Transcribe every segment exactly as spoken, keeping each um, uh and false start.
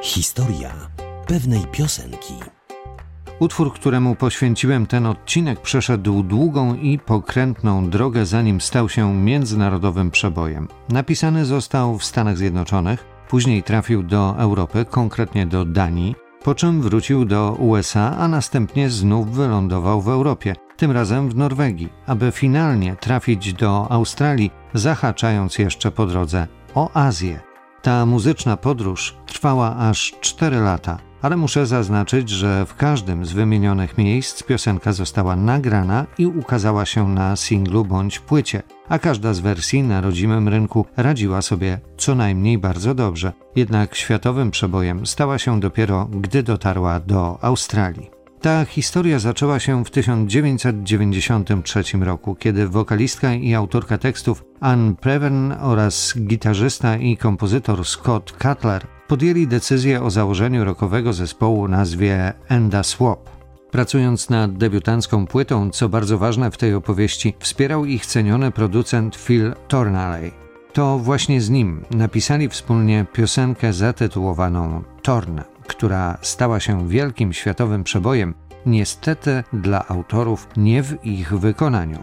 Historia pewnej piosenki. Utwór, któremu poświęciłem ten odcinek, przeszedł długą i pokrętną drogę, zanim stał się międzynarodowym przebojem. Napisany został w Stanach Zjednoczonych, później trafił do Europy, konkretnie do Danii, po czym wrócił do U S A, a następnie znów wylądował w Europie, tym razem w Norwegii, aby finalnie trafić do Australii, zahaczając jeszcze po drodze o Azję. Ta muzyczna podróż trwała aż cztery lata, ale muszę zaznaczyć, że w każdym z wymienionych miejsc piosenka została nagrana i ukazała się na singlu bądź płycie, a każda z wersji na rodzimym rynku radziła sobie co najmniej bardzo dobrze. Jednak światowym przebojem stała się dopiero, gdy dotarła do Australii. Ta historia zaczęła się w tysiąc dziewięćset dziewięćdziesiątym trzecim roku, kiedy wokalistka i autorka tekstów Ann Previn oraz gitarzysta i kompozytor Scott Cutler podjęli decyzję o założeniu rockowego zespołu o nazwie And The Swap. Pracując nad debiutancką płytą, co bardzo ważne w tej opowieści, wspierał ich ceniony producent Phil Tornalley. To właśnie z nim napisali wspólnie piosenkę zatytułowaną Torn, która stała się wielkim światowym przebojem, niestety dla autorów nie w ich wykonaniu.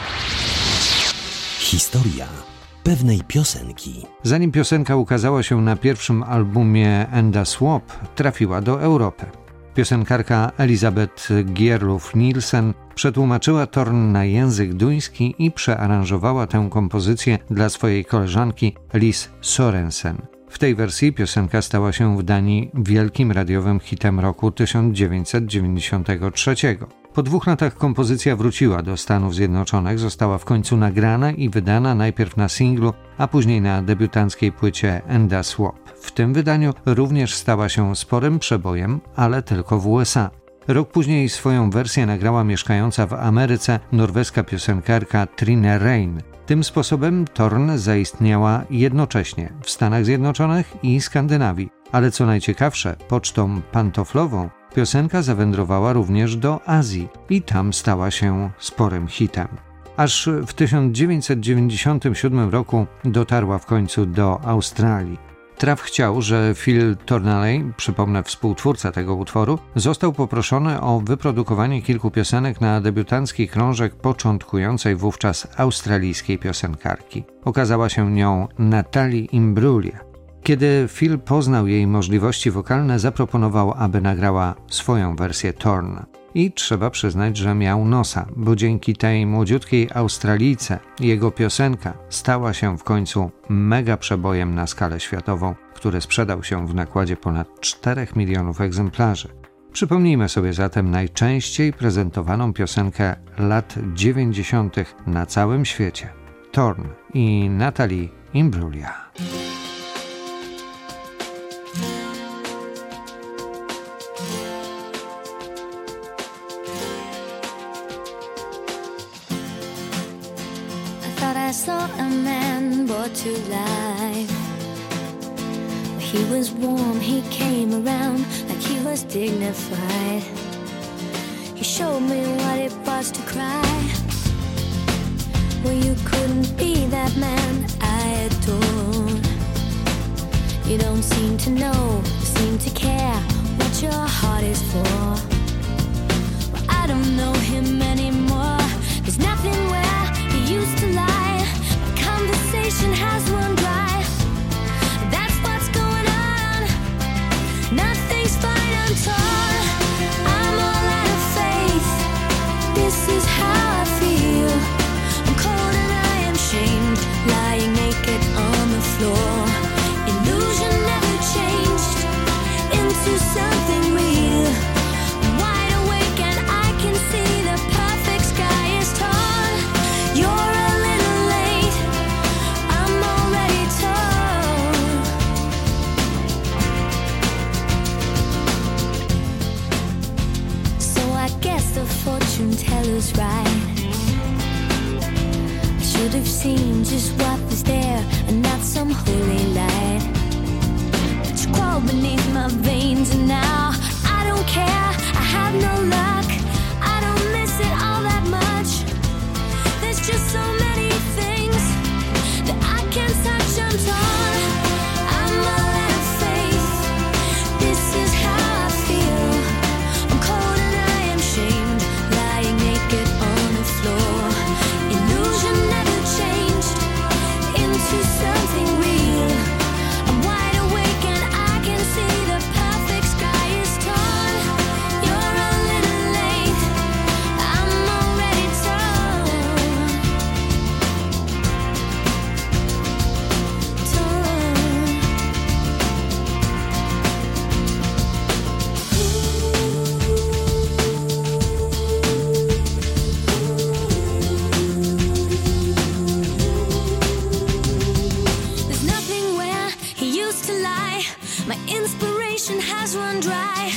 Historia pewnej piosenki. Zanim piosenka ukazała się na pierwszym albumie And The Swap, trafiła do Europy. Piosenkarka Elisabeth Gierluf-Nielsen przetłumaczyła Torn na język duński i przearanżowała tę kompozycję dla swojej koleżanki Lis Sorensen. W tej wersji piosenka stała się w Danii wielkim radiowym hitem roku tysiąc dziewięćset dziewięćdziesiątego trzeciego. Po dwóch latach kompozycja wróciła do Stanów Zjednoczonych, została w końcu nagrana i wydana najpierw na singlu, a później na debiutanckiej płycie And The Swap. W tym wydaniu również stała się sporym przebojem, ale tylko w U S A. Rok później swoją wersję nagrała mieszkająca w Ameryce norweska piosenkarka Trine Rein. Tym sposobem Torn zaistniała jednocześnie w Stanach Zjednoczonych i Skandynawii, ale co najciekawsze, pocztą pantoflową piosenka zawędrowała również do Azji i tam stała się sporym hitem. Aż w tysiąc dziewięćset dziewięćdziesiątym siódmym roku dotarła w końcu do Australii. Traf chciał, że Phil Tornalley, przypomnę współtwórca tego utworu, został poproszony o wyprodukowanie kilku piosenek na debiutancki krążek początkującej wówczas australijskiej piosenkarki. Okazała się nią Natalie Imbruglia. Kiedy Phil poznał jej możliwości wokalne, zaproponował, aby nagrała swoją wersję Torn. I trzeba przyznać, że miał nosa, bo dzięki tej młodziutkiej Australijce jego piosenka stała się w końcu mega przebojem na skalę światową, który sprzedał się w nakładzie ponad czterech milionów egzemplarzy. Przypomnijmy sobie zatem najczęściej prezentowaną piosenkę lat dziewięćdziesiątych na całym świecie. Torn i Natalie Imbruglia. I saw a man brought to life. He was warm, he came around like he was dignified. He showed me what it was to cry. Well, you couldn't be that man I adored. You don't seem to know, seem to care what your heart is for. Well, I don't know him anymore. There's nothing where he used to lie. Conversation has run dry. That's what's going on. Nothing's fine, I'm torn. I'm all out of faith. This is how I feel. I'm cold and I am shamed, lying naked on the floor. Illusion never changed into something real. I'm wide awake and I can see the perfect sky is torn. You're a little late. The fortune teller's right. I should have seen just what was there and not some holy light. But you crawl beneath my veins and now I don't care. I have no luck. I don't miss it all that much. There's just so many things that I can't touch. I'm torn. I'm all out of faith. My inspiration has run dry.